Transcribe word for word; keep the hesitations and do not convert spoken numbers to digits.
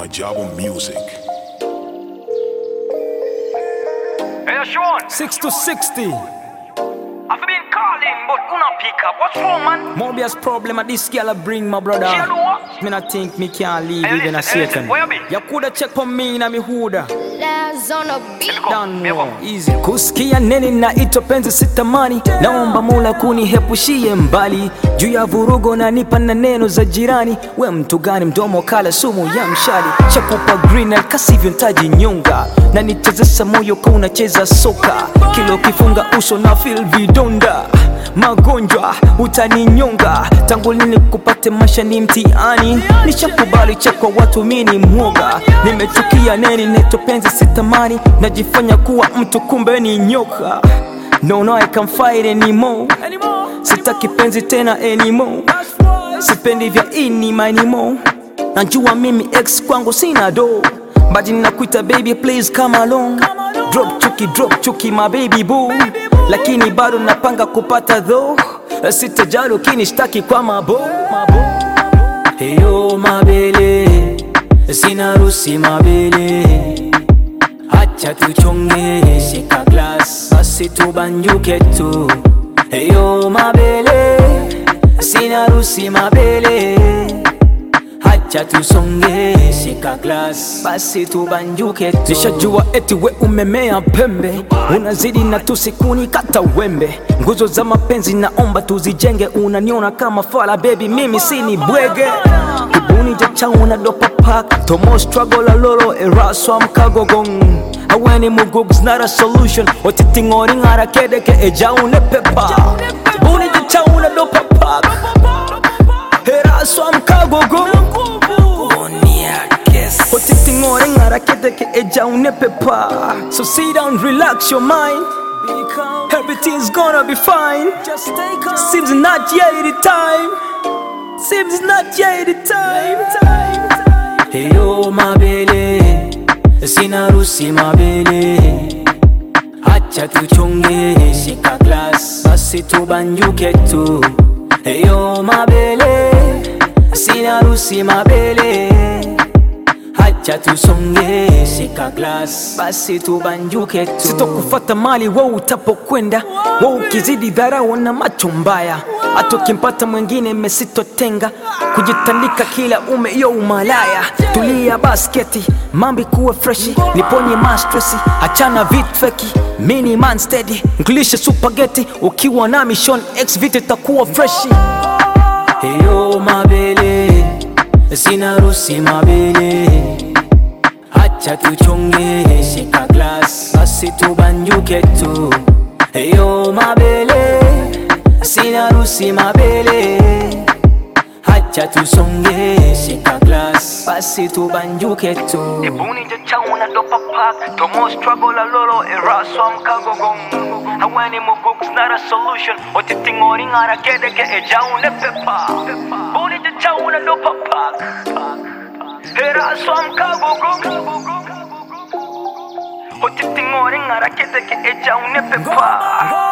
Majabo Music. Hey, Sean. six to sixty. I've been calling, but you not pick up. What's wrong, man? Mobius problem at this girl I bring my brother. She do what? Me not think me can leave Hey, even a listen, hey, second. listen, where you be? You coulda check for me na mi huda. Laz on a beat. Don't know, easy. Kusikia neni na ito penzi sitamani. Naomba Mola kunihepushie mbali. Juu ya vurugo na nipa na neno za jirani. We mtu gani mdomo kala sumu ya mshali. Chakupa green alkasivyo ntaji nyonga. Na nitezesa moyo kwa unacheza soka. Kilo kifunga uso na feel vidonda. Magonjwa utaninyonga. Tangu lini kupate maisha ni mtihani. Nishakubali chekwa watu mini mwoga. Nimechukia neni neto penzi sitamani. Najifanya kuwa mtu kumbe ni nyoka. No no I can't fight anymore. Sitaki penzi tena anymore. Sipendi vya ini anymore. Najua mimi ex kwangu sina do. Badi nakuita baby please come along. Drop chuki drop chuki my baby boo. Lakini bado napanga kupata though. Sitajali ukinishtaki kwa mabo. Heyo mabele, sina rusi mabele. Acha tuchonge, shika glass, basi tubanjuke tu. Heyo mabele, sina rusi mabele. Acha tusonge, shika glass, basi tubanjuke tu. Nishajua eti we umemea pembe. Unazidi na tusikuni kata wembe. Nguzo za mapenzi naomba tuzijenge. Unaniona kama fala baby mimi sini bwege. Kibuni jacha unadopa pack. Tomo struggle a lolo eraso amkagogong. Aweni mugugs not a solution. Otitingori ngara kedeke eja unepepa. Kibuni jacha unadopa pack. Eraso amkagogong. Otitingori ngara kedeke eja unepepa. So sit down, relax your mind. Everything's gonna be fine. Seems not yet the time. Seems not yet the time. Heyo mabele, sina rusi mabele. Acha tuchonge, shika glass, basi tubanjuke tu. Heyo mabele, sina rusi mabele. Acha tusonge, shika glass, basi tubanjuke tu. Sitokufata mali wewe utapokwenda. Wewe ukizidi dharau na macho mbaya. Hata ukimpata mwingine mesitotenga. Kujitandika kila ume yo umalaya. Tulia basketi, mambi kuwe freshi. Niponye ma stressi, achana vitu feki. Mini man steady, nkulishe spaghetti. Ukiwa na mission X vitu takuwa freshi. Heyo mabele, sina rusi mabele. Acha tuchonge, shika glass, basi tubanjuke tu. Heyo mabele, sina rusi mabele. Acha tusonge, shika glass, basi tubanjuke tu. Kibuni jacha unadopa pack. Tomo struggle a lolo eraso amkagogong. Aweni mugugs not a solution. Otitingori ngara kedeke eja unepepa. Kibuni jacha unadopa pack. Eraso amkagogong. Otitingori ngara kedeke eja unepepa.